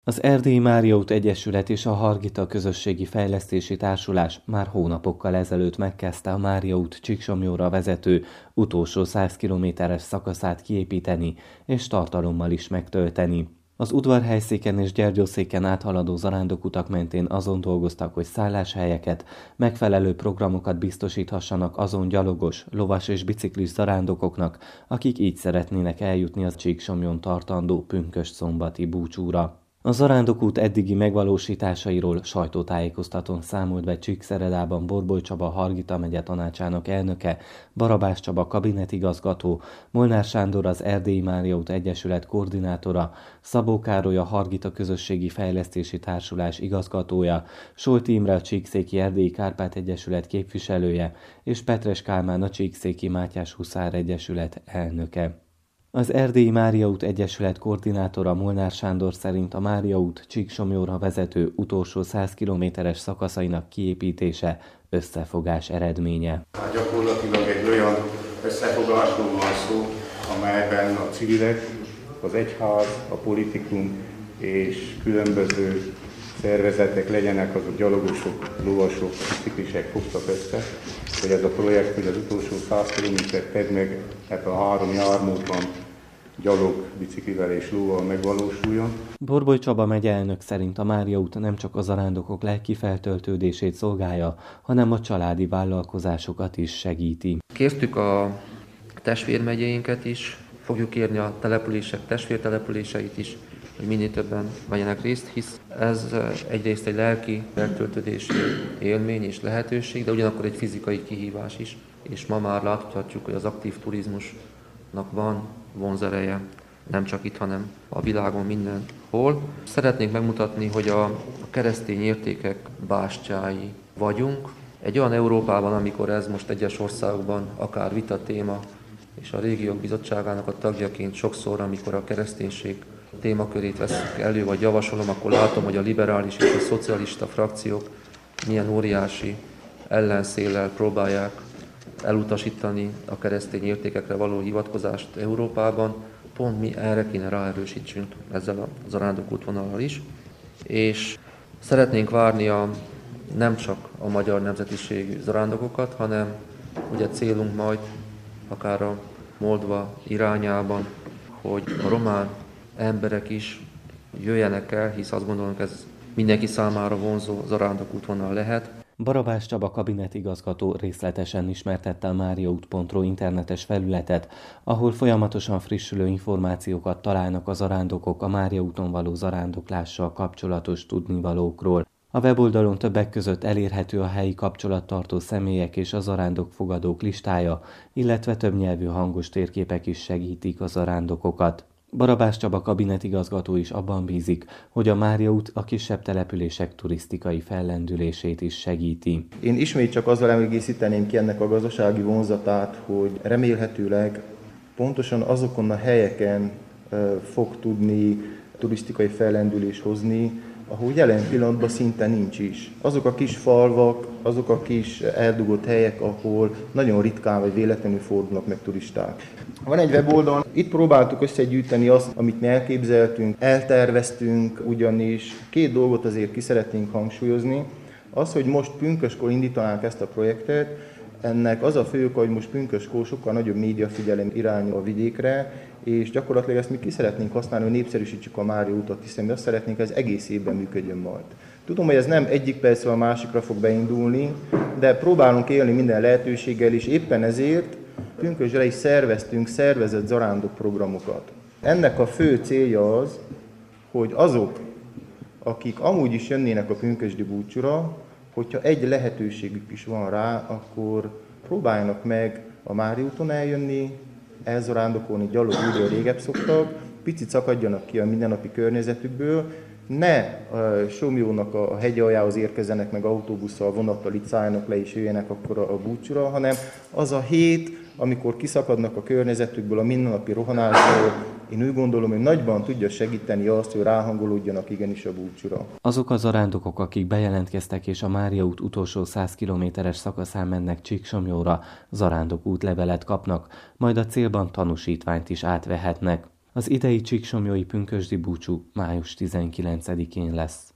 Az Erdélyi Mária út Egyesület és a Hargita Közösségi Fejlesztési Társulás már hónapokkal ezelőtt megkezdte a Mária út Csíksomlyóra vezető utolsó 100 kilométeres szakaszát kiépíteni és tartalommal is megtölteni. Az udvarhelyszéken és Gyergyószéken áthaladó zarándokutak mentén azon dolgoztak, hogy szálláshelyeket, megfelelő programokat biztosíthassanak azon gyalogos, lovas és biciklis zarándokoknak, akik így szeretnének eljutni a Csíksomlyon tartandó pünkösdszombati búcsúra. A zarándokút eddigi megvalósításairól sajtótájékoztatón számolt be Csíkszeredában Borboly Csaba Hargita megye tanácsának elnöke, Barabás Csaba kabinetigazgató, Molnár Sándor az Erdélyi Mária út Egyesület koordinátora, Szabó Károly a Hargita Közösségi Fejlesztési Társulás igazgatója, Solti Imre a Csíkszéki Erdélyi Kárpát Egyesület képviselője és Petres Kálmán a Csíkszéki Mátyás Huszár Egyesület elnöke. Az Erdélyi Mária út Egyesület koordinátora Molnár Sándor szerint a Mária út Csíksomlyóra vezető utolsó 100 kilométeres szakaszainak kiépítése összefogás eredménye. Gyakorlatilag egy olyan összefogásról van szó, amelyben a civilek, az egyház, a politikum és különböző szervezetek, legyenek azok gyalogosok, lovasok, biciklisek fogtak össze, hogy ez a projekt, hogy az utolsó 100 kilométert tedd meg ebben a 3 jármódban gyalog, biciklivel és lóval megvalósuljon. Borboly Csaba megye elnök szerint a Mária út nem csak a zarándokok lelki feltöltődését szolgálja, hanem a családi vállalkozásokat is segíti. Kértük a testvérmegyéinket is, fogjuk kérni a települések testvértelepüléseit is, hogy minél többen vegyenek részt, hisz ez egyrészt egy lelki feltöltődési élmény és lehetőség, de ugyanakkor egy fizikai kihívás is. És ma már láthatjuk, hogy az aktív turizmusnak van vonzereje, nem csak itt, hanem a világon mindenhol. Szeretnénk megmutatni, hogy a keresztény értékek bástyái vagyunk. Egy olyan Európában, amikor ez most egyes országokban akár vita téma, és a Régiók Bizottságának a tagjaként sokszor, amikor a kereszténység témakörét veszük elő, vagy javasolom, akkor látom, hogy a liberális és a szocialista frakciók milyen óriási ellenszéllel próbálják elutasítani a keresztény értékekre való hivatkozást Európában. Pont mi erre kéne ráerősítsünk ezzel a zarándokútvonallal is. És szeretnénk várni nem csak a magyar nemzetiségű zarándokokat, hanem ugye célunk majd akár a Moldva irányában, hogy a román emberek is jöjjenek el, hisz azt gondolom, ez mindenki számára vonzó zarándokútvonal lehet. Barabás Csaba kabinetigazgató részletesen ismertette a mariaút.ro internetes felületet, ahol folyamatosan frissülő információkat találnak a zarándokok a Mária úton való zarándoklással kapcsolatos tudnivalókról. A weboldalon többek között elérhető a helyi kapcsolattartó személyek és a zarándokfogadók listája, illetve többnyelvű hangos térképek is segítik a zarándokokat. Barabás Csaba kabinetigazgató is abban bízik, hogy a Mária út a kisebb települések turisztikai fellendülését is segíti. Én ismét csak azzal egészíteném ki ennek a gazdasági vonzatát, hogy remélhetőleg pontosan azokon a helyeken fog tudni turisztikai fellendülés hozni, ahol jelen pillanatban szinte nincs is. Azok a kis falvak, azok a kis eldugott helyek, ahol nagyon ritkán vagy véletlenül fordulnak meg turisták. Van egy weboldal, itt próbáltuk összegyűjteni azt, amit mi elképzeltünk, elterveztünk, ugyanis 2 dolgot azért ki szeretnénk hangsúlyozni. Az, hogy most pünköskor indítanánk ezt a projektet, ennek az a fő oka, hogy most pünköskor sokkal nagyobb médiafigyelem irányul a vidékre, és gyakorlatilag ezt mi ki szeretnénk használni, hogy népszerűsítsük a Mária utat, hiszen mi azt szeretnénk, hogy ez egész évben működjön majd. Tudom, hogy ez nem egyik percről a másikra fog beindulni, de próbálunk élni minden lehetőséggel, és éppen ezért pünkösdre is szerveztünk szervezett zarándok programokat. Ennek a fő célja az, hogy azok, akik amúgy is jönnének a pünkösdi búcsúra, hogyha egy lehetőségük is van rá, akkor próbáljanak meg a Mária úton eljönni, elzarándokolni gyalog úgy, ahogy régebb szoktak, picit szakadjanak ki a mindennapi környezetükből, ne Somlyónak a hegy aljához érkezzenek meg autóbusszal, vonattal, itt szálljanak le és jöjjenek akkor a búcsúra, hanem az a hét, amikor kiszakadnak a környezetükből, a mindennapi rohanásból, én úgy gondolom, hogy nagyban tudja segíteni azt, hogy ráhangolódjanak igenis a búcsúra. Azok a zarándokok, akik bejelentkeztek és a Mária út utolsó 100 kilométeres szakaszán mennek Csíksomlyóra, zarándok útlevelet kapnak, majd a célban tanúsítványt is átvehetnek. Az idei csíksomlyói pünkösdi búcsú május 19-én lesz.